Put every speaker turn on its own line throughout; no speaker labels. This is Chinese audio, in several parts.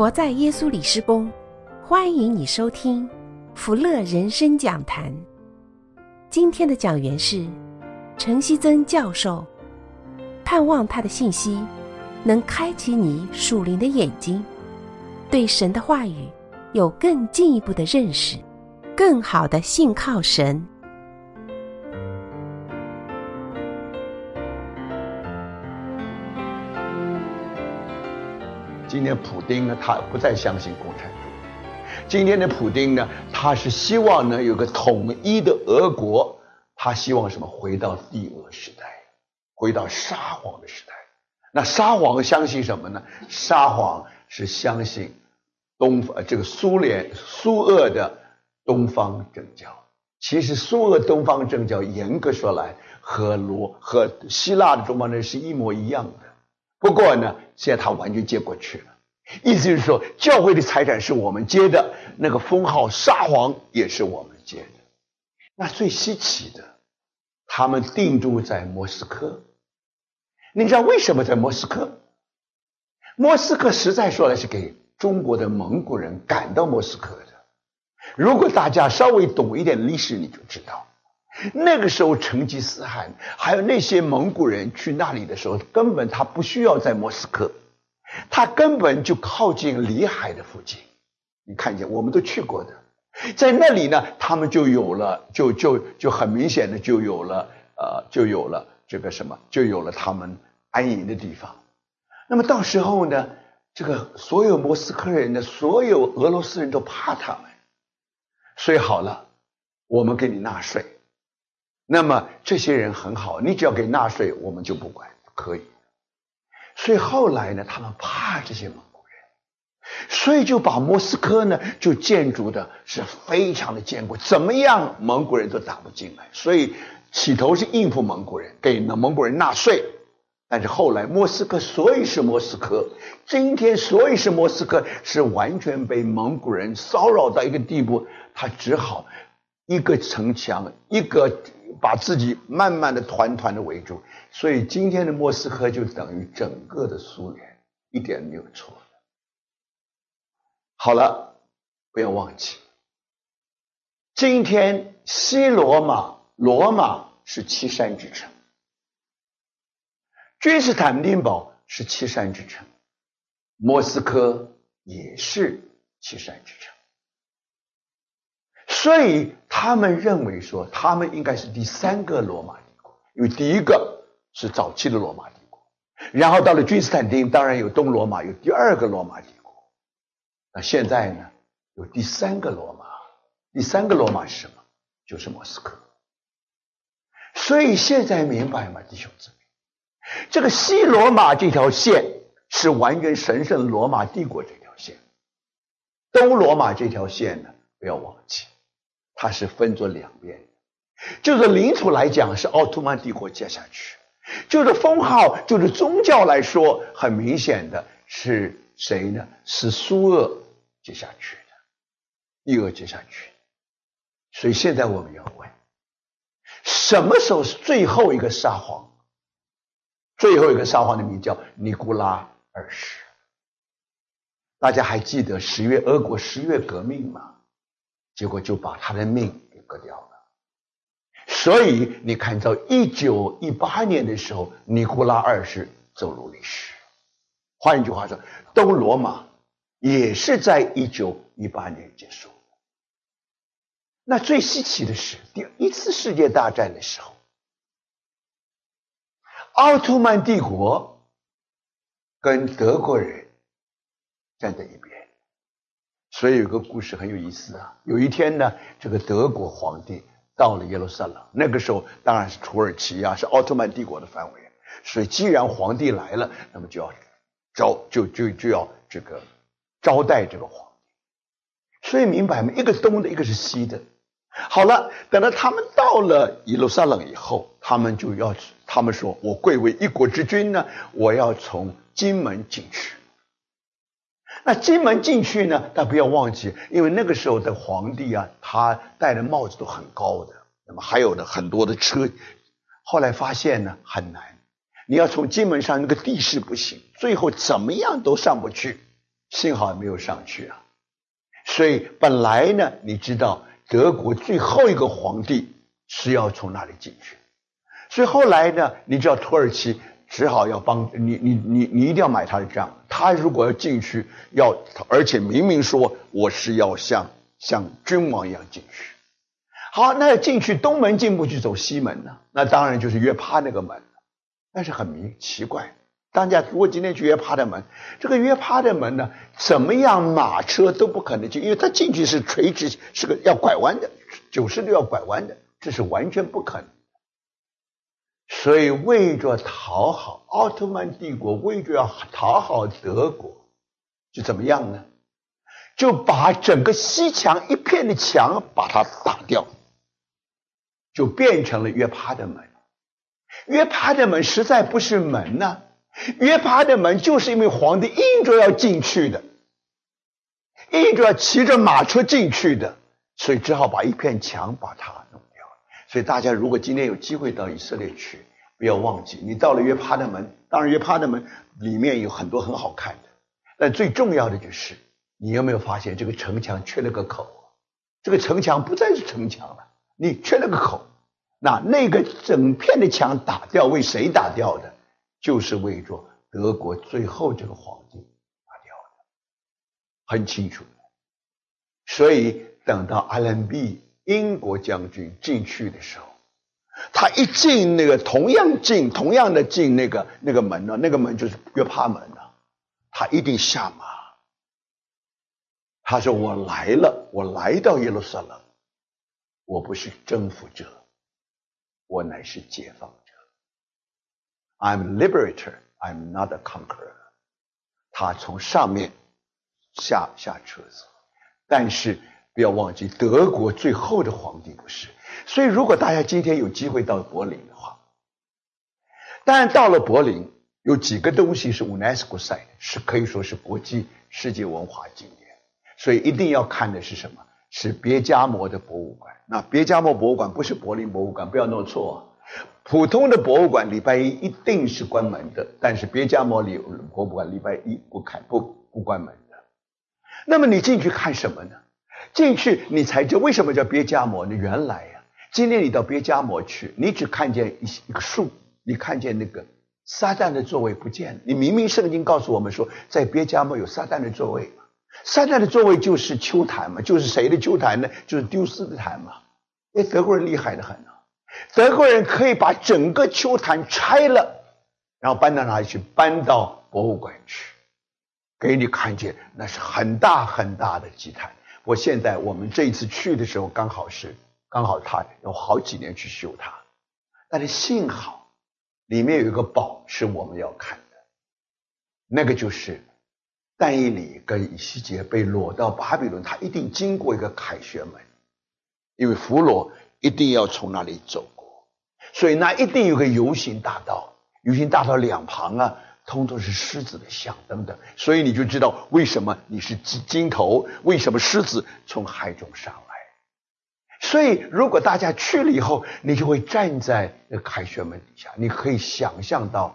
活在耶稣里施工，欢迎你收听福乐人生讲坛。今天的讲员是陈希曾教授，盼望他的信息能开启你属灵的眼睛，对神的话语有更进一步的认识，更好的信靠神。
今天普丁呢，他不再相信共产主义。今天的普丁呢，他是希望呢有个统一的俄国，他希望什么？回到帝俄时代，回到沙皇的时代。那沙皇相信什么呢？沙皇是相信苏俄的东方正教。其实苏俄东方正教严格说来和希腊的东方正是一模一样的。不过呢，现在他完全接过去了，意思是说，教会的财产是我们接的，那个封号沙皇也是我们接的。那最稀奇的，他们定住在莫斯科。你知道为什么在莫斯科？莫斯科实在说来是给中国的蒙古人赶到莫斯科的。如果大家稍微懂一点历史，你就知道。那个时候成吉思汗还有那些蒙古人去那里的时候，根本他不需要在莫斯科，他根本就靠近里海的附近。你看见我们都去过的，在那里呢，他们就有了就很明显的就有了这个什么，就有了他们安营的地方。那么到时候呢，这个所有莫斯科人的所有俄罗斯人都怕他们，所以好了，我们给你纳税。那么这些人很好，你只要给纳税，我们就不管，可以。所以后来呢，他们怕这些蒙古人，所以就把莫斯科呢就建筑的是非常的坚固，怎么样蒙古人都打不进来。所以起头是应付蒙古人，给蒙古人纳税，但是后来莫斯科所以是莫斯科，今天所以是莫斯科，是完全被蒙古人骚扰到一个地步，他只好一个城墙一个把自己慢慢的团团的围住，所以今天的莫斯科就等于整个的苏联，一点没有错。好了，不要忘记，今天西罗马是七山之城，君士坦丁堡是七山之城，莫斯科也是七山之城。所以他们认为说，他们应该是第三个罗马帝国，因为第一个是早期的罗马帝国，然后到了君士坦丁，当然有东罗马，有第二个罗马帝国。那现在呢，有第三个罗马，第三个罗马是什么？就是莫斯科。所以现在明白吗，弟兄姊妹？这个西罗马这条线是完全神圣罗马帝国这条线，东罗马这条线呢，不要忘记。它是分作两边，就是领土来讲是奥图曼帝国接下去，就是封号，就是宗教来说，很明显的是谁呢？是苏俄接下去的，帝俄接下去。所以现在我们要问，什么时候是最后一个沙皇？最后一个沙皇的名叫尼古拉二世。大家还记得俄国10月革命吗？结果就把他的命给割掉了。所以你看到1918年的时候，尼古拉二世走入历史。换一句话说，东罗马也是在1918年结束。那最稀奇的是，第一次世界大战的时候，奥图曼帝国跟德国人站在一边。所以有个故事很有意思啊。有一天呢，这个德国皇帝到了耶路撒冷，那个时候当然是土耳其啊，是奥特曼帝国的范围。所以既然皇帝来了，那么就要这个招待这个皇帝。所以明白吗？一个东的，一个是西的。好了，等到他们到了耶路撒冷以后，他们说，我贵为一国之君呢，我要从金门进去。那金门进去呢，但不要忘记，因为那个时候的皇帝啊，他戴的帽子都很高的，那么还有的很多的车。后来发现呢，很难，你要从金门上那个地势不行，最后怎么样都上不去， 幸好没有上去啊。所以本来呢，你知道德国最后一个皇帝是要从那里进去，所以后来呢，你知道土耳其只好要帮你一定要买他的账。他如果要进去，而且明明说我是要像君王一样进去。好，那进去东门进不去，走西门呢？那当然就是约帕那个门。但是很奇怪，大家如果今天去约帕的门，这个约帕的门呢，怎么样马车都不可能进，因为它进去是垂直，是个要拐弯的，90度要拐弯的，这是完全不可能。所以为着讨好奥特曼帝国，为着要讨好德国，就怎么样呢？就把整个西墙一片的墙把它打掉，就变成了约帕的门。约帕的门实在不是门呢，约帕的门就是因为皇帝硬着要进去的，硬着要骑着马车进去的，所以只好把一片墙把它弄掉。所以大家如果今天有机会到以色列去，不要忘记你到了约帕的门，当然约帕的门里面有很多很好看的，但最重要的就是你有没有发现这个城墙缺了个口？这个城墙不再是城墙了，你缺了个口。那个整片的墙打掉，为谁打掉的？就是为着德国最后这个皇帝打掉的，很清楚。所以等到阿伦比英国将军进去的时候，他一进那个同样的进那个门呢，那个门就是约帕门呢，他一定下马。他说：“我来了，我来到耶路撒冷，我不是征服者。我乃是解放者 ，I'm liberator, I'm not a conqueror。”他从上面下车子，但是不要忘记，德国最后的皇帝不是。所以，如果大家今天有机会到柏林的话，当然到了柏林，有几个东西是 UNESCO site， 是可以说是国际世界文化景点，所以一定要看的是什么？是别加摩的博物馆。那别加摩博物馆不是柏林博物馆，不要弄错。普通的博物馆礼拜一一定是关门的，但是别加摩博物馆礼拜一不关门的。那么你进去看什么呢？进去你才知道为什么叫别加摩呢？原来呀，今天你到别加摩去，你只看见一个树，你看见那个撒旦的座位不见了。你明明圣经告诉我们说，在别加摩有撒旦的座位嘛。撒旦的座位就是丘坛嘛，就是谁的丘坛呢？就是丢斯的坛嘛。德国人厉害得很啊，德国人可以把整个丘坛拆了，然后搬到哪里去？搬到博物馆去，给你看见那是很大很大的祭坛。我们这一次去的时候，刚好他有好几年去修它，但是幸好里面有一个宝是我们要看的，那个就是但以理跟以西结被掳到巴比伦，他一定经过一个凯旋门，因为弗罗一定要从那里走过，所以那一定有个游行大道，游行大道两旁啊，通通是狮子的像等等，所以你就知道为什么你是金头，为什么狮子从海中上来。所以如果大家去了以后，你就会站在那个凯旋门底下，你可以想象到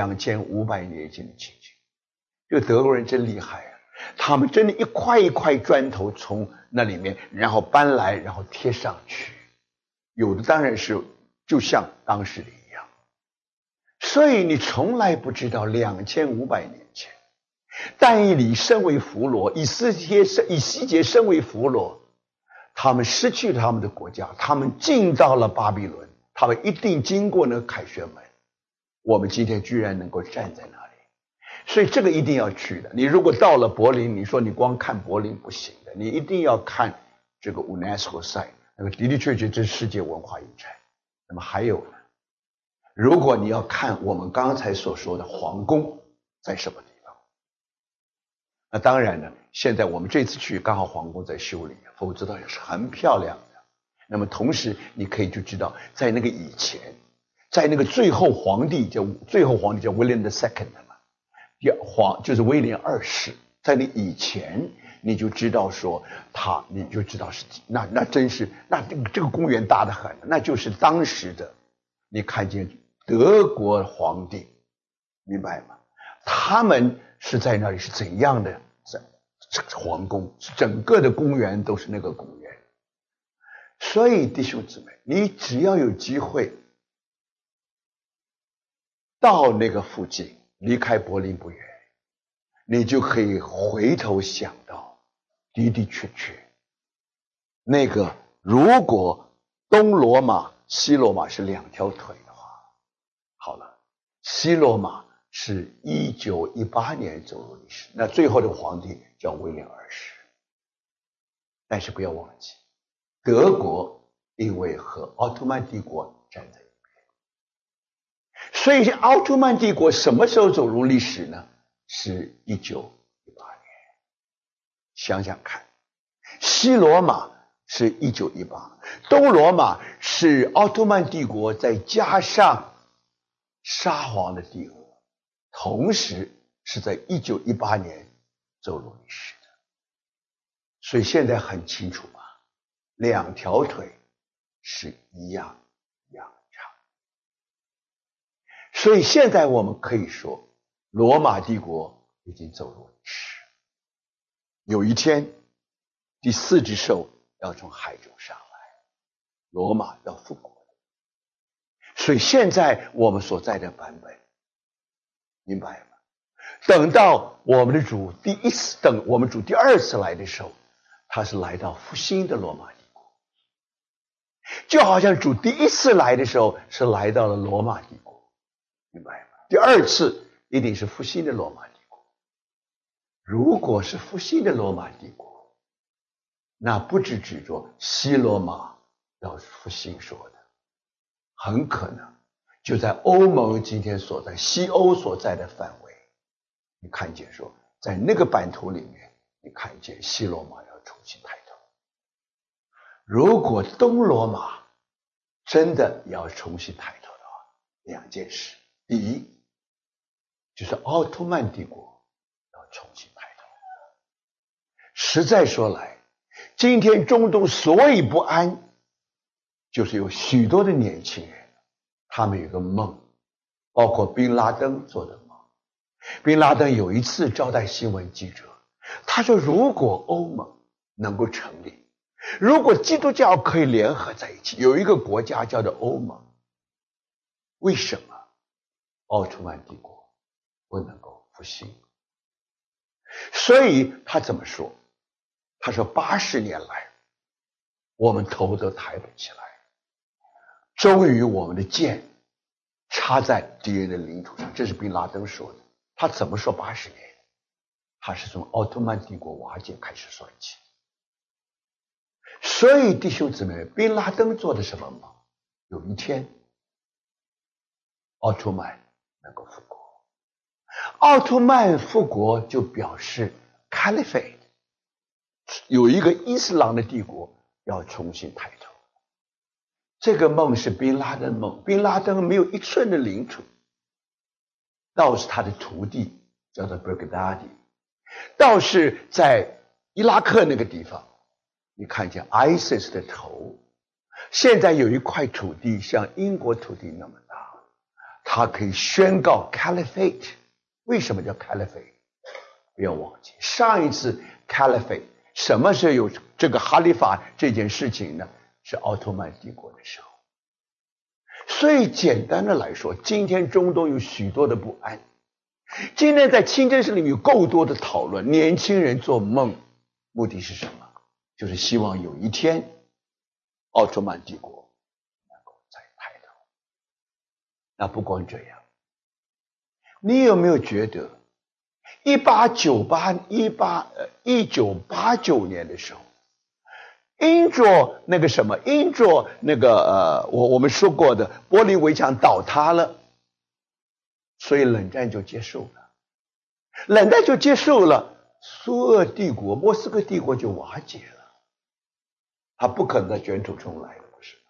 2500年前的情景。这个德国人真厉害啊，他们真的一块一块砖头从那里面然后搬来，然后贴上去，有的当然是就像当时的一样。所以你从来不知道2500年前但以理身为弗罗，以西结身为弗罗，他们失去了他们的国家，他们进到了巴比伦，他们一定经过那个凯旋门，我们今天居然能够站在那里。所以这个一定要去的。你如果到了柏林，你说你光看柏林不行的，你一定要看这个 UNESCO site， 那个的的确确这是世界文化遗产。那么还有呢，如果你要看我们刚才所说的皇宫在什么地方，那当然呢，现在我们这次去刚好皇宫在修理，否则的也是很漂亮的。那么同时你可以就知道，在那个以前，在那个最后皇帝叫 William II 就是威廉2世，在你以前你就知道说你就知道是那真是这个公园大得很，那就是当时的你看见德国皇帝，明白吗？他们是在那里是怎样的皇宫，整个的公园都是那个公园。所以弟兄姊妹，你只要有机会到那个附近，离开柏林不远，你就可以回头想到，的的确确，那个如果东罗马西罗马是两条腿的话，好了，西罗马是1918年走入历史，那最后的皇帝叫威廉二世。但是不要忘记，德国因为和奥特曼帝国站在一边，所以奥特曼帝国什么时候走入历史呢？是1918年。想想看，西罗马是1918，东罗马是奥特曼帝国再加上沙皇的帝国，同时是在1918年走入历史的。所以现在很清楚吧，两条腿是一样长。所以现在我们可以说，罗马帝国已经走入历史。有一天，第四只兽要从海中上来，罗马要复国。所以现在我们所在的版本，明白吗？等到我们的主等我们主第二次来的时候，他是来到复兴的罗马帝国，就好像主第一次来的时候是来到了罗马帝国，明白吗？第二次一定是复兴的罗马帝国。如果是复兴的罗马帝国，那不只指着西罗马要复兴说的，很可能就在欧盟今天所在西欧所在的范围，你看见说在那个版图里面，你看见西罗马要重新抬头。如果东罗马真的要重新抬头的话，两件事，第一就是奥特曼帝国要重新抬头。实在说来，今天中东所以不安，就是有许多的年轻人，他们有个梦，包括宾拉登做的梦。宾拉登有一次招待新闻记者，他说如果欧盟能够成立，如果基督教可以联合在一起，有一个国家叫做欧盟，为什么奥特曼帝国不能够复兴？所以他怎么说？他说80年来我们头都抬不起来，终于我们的剑插在敌人的领土上。这是宾拉登说的。他怎么说80年？他是从奥特曼帝国瓦解开始算起。所以弟兄姊妹，宾拉登做的什么梦？有一天奥特曼能够复国。奥特曼复国就表示 Caliphate， 有一个伊斯兰的帝国要重新抬头。这个梦是宾拉登梦。宾拉登没有1寸的领土，倒是他的徒弟叫做 Baghdadi， 倒是在伊拉克那个地方，你看见 ISIS 的头。现在有一块土地像英国土地那么大，他可以宣告 Caliphate。 为什么叫 Caliphate？ 不要忘记上一次 Caliphate 什么时候有这个哈里法这件事情呢？是奥特曼帝国的时候。所以简单的来说，今天中东有许多的不安。今天在清真寺里面有够多的讨论，年轻人做梦，目的是什么？就是希望有一天奥特曼帝国能够再抬头。那不光这样，你有没有觉得1989年的时候，因着那个我们说过的柏林围墙倒塌了，所以冷战就结束了。冷战就结束了，苏俄帝国莫斯科帝国就瓦解了，它不可能再卷土重来了，不是吗？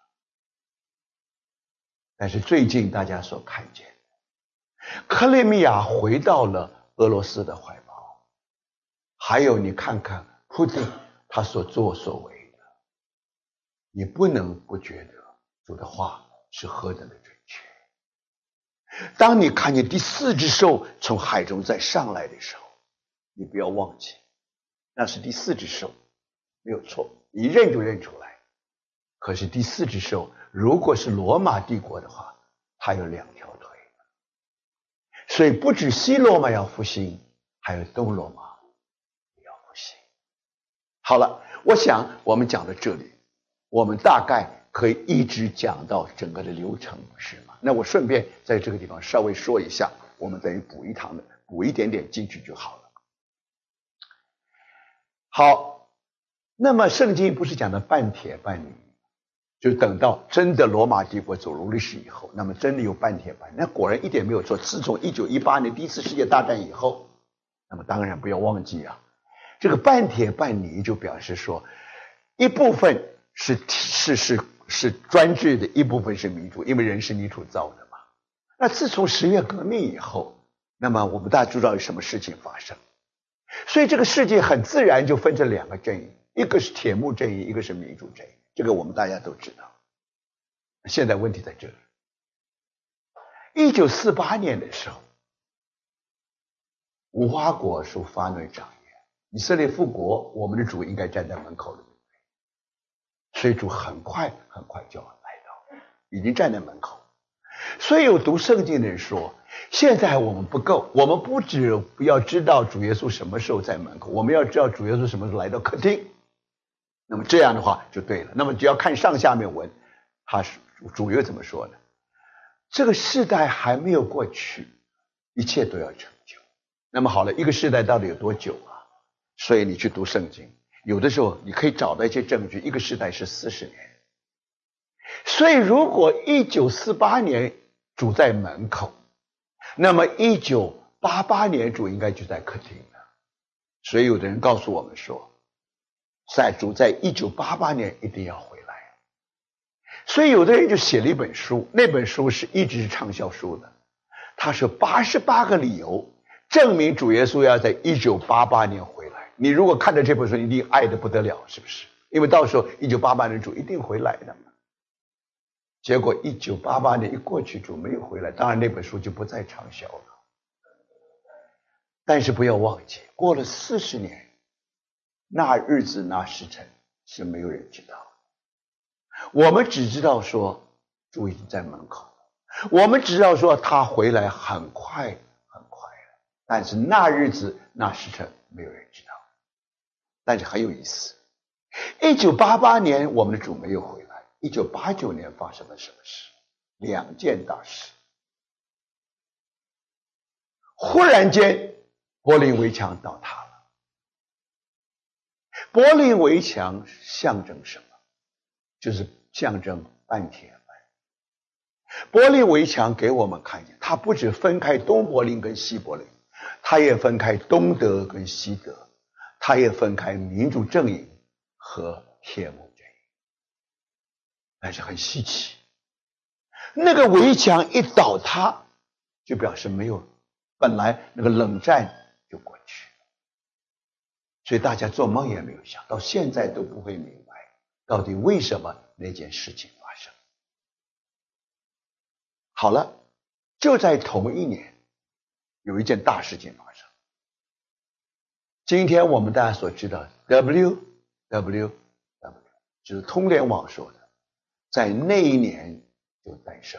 但是最近大家所看见，克里米亚回到了俄罗斯的怀抱，还有你看看普丁他所作所为的，你不能不觉得主的话是何等的准确。当你看见第4只兽从海中再上来的时候，你不要忘记， 那是第四只手，没有错，一认就认出来。可是第四只手如果是罗马帝国的话，它有2条腿，所以不止西罗马要复兴，还有东罗马也要复兴。好了，我想我们讲到这里，我们大概可以一直讲到整个的流程，不是吗？那我顺便在这个地方稍微说一下，我们等于补一点点进去就好了。好，那么圣经不是讲的半铁半泥，就等到真的罗马帝国走入历史以后，那么真的有半铁半泥，那果然一点没有错。自从1918年第一次世界大战以后，那么当然不要忘记啊，这个半铁半泥就表示说，一部分是专制的，一部分是民主，因为人是泥土造的嘛。那自从10月革命以后，那么我们大家知道有什么事情发生，所以这个世界很自然就分成2个阵营，一个是铁幕阵营，一个是民主阵营，这个我们大家都知道。现在问题在这里，1948年的时候，无花果树发暖长言，以色列复国，我们的主应该站在门口了，所以主很快就要来到，已经站在门口。所以有读圣经的人说，现在我们不够，我们不只不要知道主耶稣什么时候在门口，我们要知道主耶稣什么时候来到客厅。那么这样的话就对了。那么只要看上下面文，他主又怎么说呢？这个世代还没有过去，一切都要成就。那么好了，一个世代到底有多久啊？所以你去读圣经，有的时候你可以找到一些证据，一个世代是40年。所以如果1948年主在门口，那么1988年主应该就在客厅了。所以有的人告诉我们说，主在1988年一定要回来。所以有的人就写了一本书，那本书是一直是畅销书的，他说88个理由证明主耶稣要在1988年回来。你如果看到这本书，一定爱得不得了，是不是？因为到时候1988年主一定回来的嘛。结果1988年一过去，主没有回来，当然那本书就不再畅销了。但是不要忘记，过了40年，那日子那时辰是没有人知道。我们只知道说主已经在门口了，我们只知道说他回来很快了，但是那日子那时辰没有人知道。但是很有意思，1988年我们的主没有回来，1989年发生了什么事？2件大事。忽然间柏林围墙倒塌了。柏林围墙象征什么？就是象征半铁半泥。柏林围墙给我们看见，它不只分开东柏林跟西柏林，它也分开东德跟西德，它也分开民主阵营和铁幕阵营。但是很稀奇，那个围墙一倒塌，就表示没有，本来那个冷战就过去了。所以大家做梦也没有想到，现在都不会明白到底为什么那件事情发生。好了，就在同一年，有一件大事情发生。今天我们大家所知道 WWW 就是通联网说的，在那一年就诞生。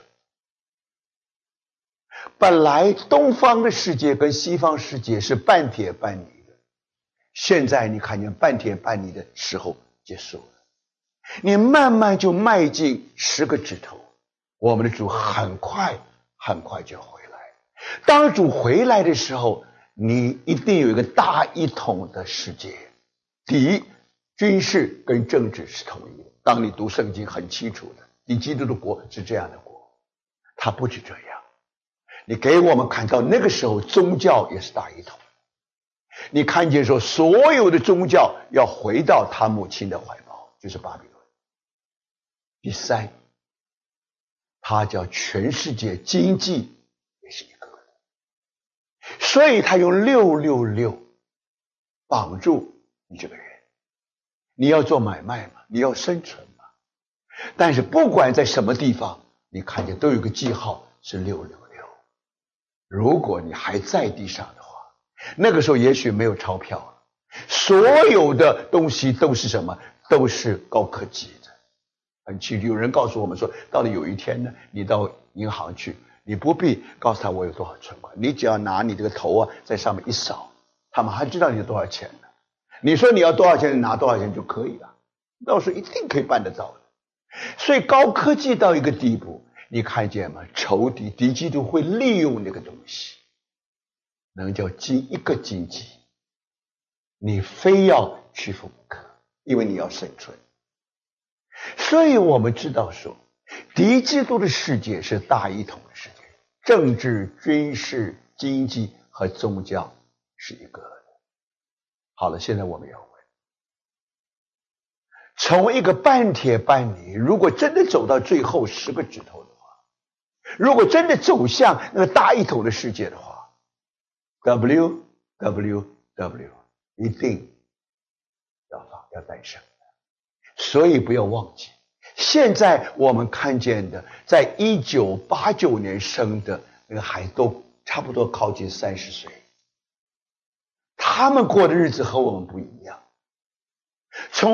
本来东方的世界跟西方世界是半铁半泥的，现在你看见半铁半泥的时候结束了，你慢慢就迈进10个指头，我们的主很快就回来。当主回来的时候，你一定有一个大一统的世界。第一，军事跟政治是统一的，当你读圣经很清楚的，你基督的国是这样的国。它不止这样，你给我们看到那个时候宗教也是大一统。你看见说所有的宗教要回到他母亲的怀抱，就是巴比伦。第三，他叫全世界经济也是一个的，所以他用666绑住你这个人。你要做买卖嘛，你要生存嘛。但是不管在什么地方，你看见都有个记号是666。如果你还在地上的话，那个时候也许没有钞票了， 所有的东西都是什么？都是高科技的。很清楚，有人告诉我们说，到了有一天呢，你到银行去，你不必告诉他我有多少存款，你只要拿你这个头啊，在上面一扫，他马上知道你有多少钱了。你说你要多少钱，你拿多少钱就可以了，到时候一定可以办得到的。所以高科技到一个地步，你看见吗？仇敌敌基督会利用那个东西，能叫一个经济，你非要屈服不可，因为你要生存。所以我们知道说，敌基督的世界是大一统的世界，政治、军事、经济和宗教是一个的。好了，现在我们要问，从一个半铁半泥，如果真的走到最后10个指头的话，如果真的走向那个大一统的世界的话， WWW 一定要诞生。所以不要忘记，现在我们看见的，在1989年生的那个还都差不多靠近30岁，他们过的日子和我们不一样。从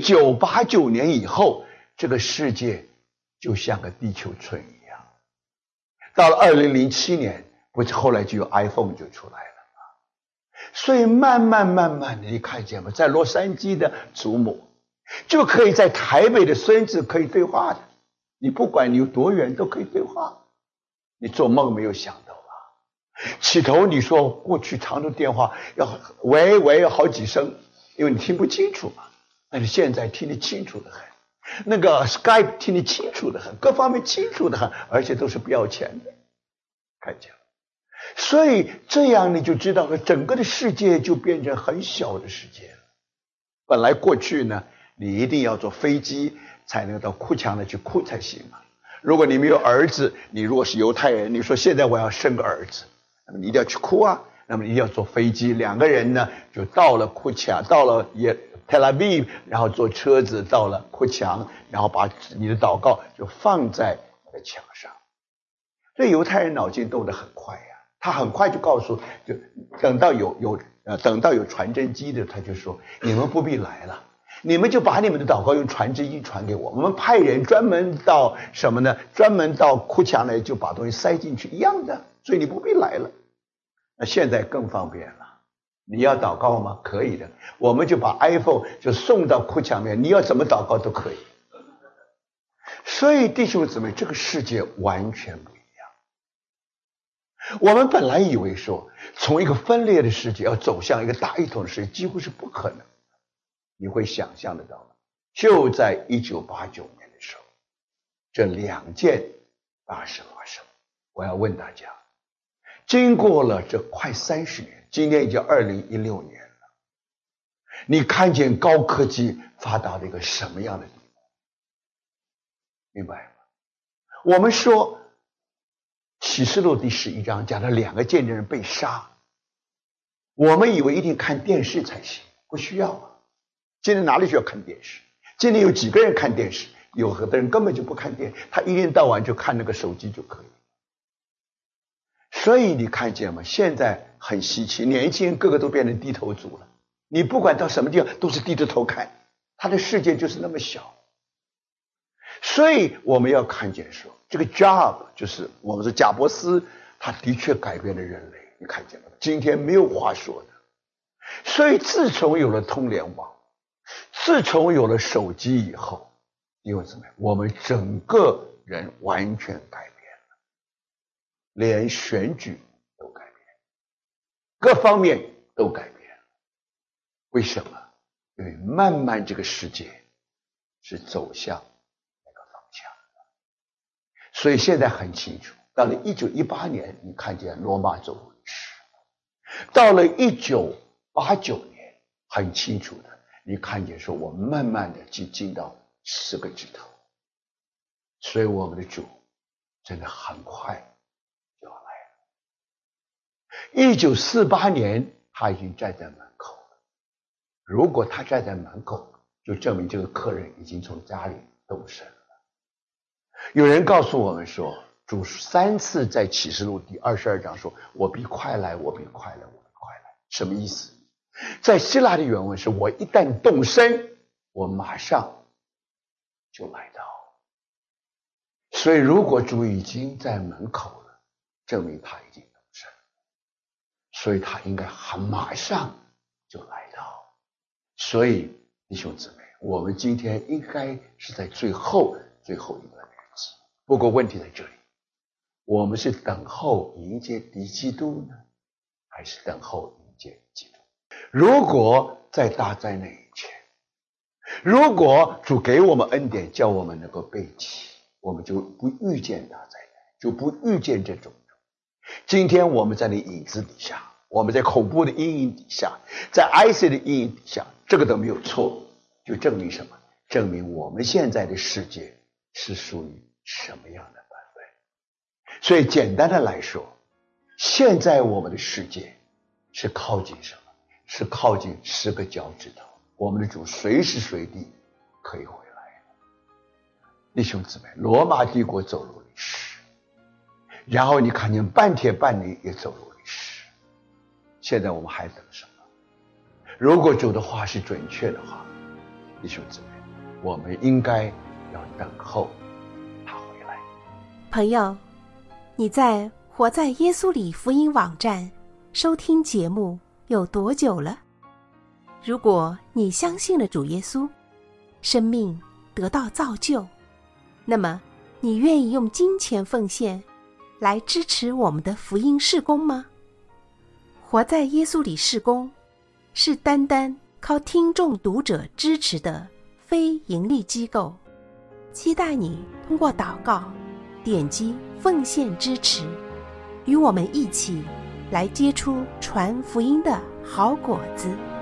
1989年以后，这个世界就像个地球村一样。到了2007年，不是后来就有 iPhone 就出来了吗？所以慢慢的，你看见吗？在洛杉矶的祖母就可以在台北的孙子可以对话的，你不管你有多远都可以对话，你做梦没有想到吧？起头你说过去长途电话要喂好几声，因为你听不清楚嘛，但是现在听得清楚的很，那个 Skype 听得清楚的很，各方面清楚的很，而且都是不要钱的，看见了。所以这样你就知道了，整个的世界就变成很小的世界了。本来过去呢，你一定要坐飞机才能到哭墙的去哭才行嘛。如果你没有儿子，你如果是犹太人，你说现在我要生个儿子，那么你一定要去哭啊，那么你一定要坐飞机，两个人呢就到了哭墙，到了Tel Aviv，然后坐车子到了哭墙，然后把你的祷告就放在那个墙上。所以犹太人脑筋动得很快呀，他很快就告诉，就等到有传真机的，他就说你们不必来了，你们就把你们的祷告用传真机传给我，我们派人专门到什么呢？专门到哭墙来就把东西塞进去一样的，所以你不必来了。那现在更方便了。你要祷告吗？可以的，我们就把 iPhone 就送到哭墙面，你要怎么祷告都可以。所以弟兄姊妹，这个世界完全不一样。我们本来以为说，从一个分裂的世界要走向一个大一统的世界，几乎是不可能的。你会想象得到吗？就在1989年的时候，这2件大事发生。我要问大家，经过了这快30年，今年已经2016年了，你看见高科技发达的一个什么样的地步？明白吗？我们说启示录第11章讲了2个见证人被杀，我们以为一定看电视才行，不需要啊。今天哪里需要看电视？今天有几个人看电视？有的人根本就不看电视，他一天到晚就看那个手机就可以。所以你看见吗？现在很稀奇，年轻人个个都变成低头族了。你不管到什么地方都是低着头看，他的世界就是那么小。所以我们要看见说，这个 job 就是我们说贾伯斯，他的确改变了人类。你看见了，今天没有话说的。所以自从有了通联网，自从有了手机以后，因为怎么样？我们整个人完全改变了，连选举都改变，各方面都改变了。为什么？因为慢慢这个世界是走向那个方向的。所以现在很清楚，到了1918年，你看见罗马走回去；到了1989年，很清楚的。你看见说我们慢慢的进到10个指头，所以我们的主真的很快就要来了。1948年他已经站在门口了，如果他站在门口，就证明这个客人已经从家里动身了。有人告诉我们说，主3次在启示录第22章说，我必快来，我必快来，我必快来。什么意思？ 在希腊的原文是我一旦动身，我马上就来到。所以如果主已经在门口了，证明他已经动身，所以他应该马上就来到。所以弟兄姊妹，我们今天应该是在最后一段日子。不过问题在这里，我们是等候迎接敌基督呢，还是等候迎接基督？如果在大灾难以前，如果主给我们恩典，叫我们能够背起，我们就不遇见大灾难，就不遇见这种。今天我们在那影子底下，我们在恐怖的阴影底下，在 IC 的阴影底下，这个都没有错，就证明什么？证明我们现在的世界是属于什么样的版本。所以简单的来说，现在我们的世界是靠近什么？是靠近10个脚趾头，我们的主随时随地可以回来。弟兄姊妹，罗马帝国走入历史，然后你看见半天半地也走入历史，现在我们还等什么？如果主的话是准确的话，弟兄姊妹，我们应该要等候他回来。
朋友，你在活在耶稣里福音网站收听节目有多久了？如果你相信了主耶稣，生命得到造就，那么你愿意用金钱奉献来支持我们的福音事工吗？活在耶稣里事工是单单靠听众读者支持的非盈利机构，期待你通过祷告点击奉献支持，与我们一起来结出传福音的好果子。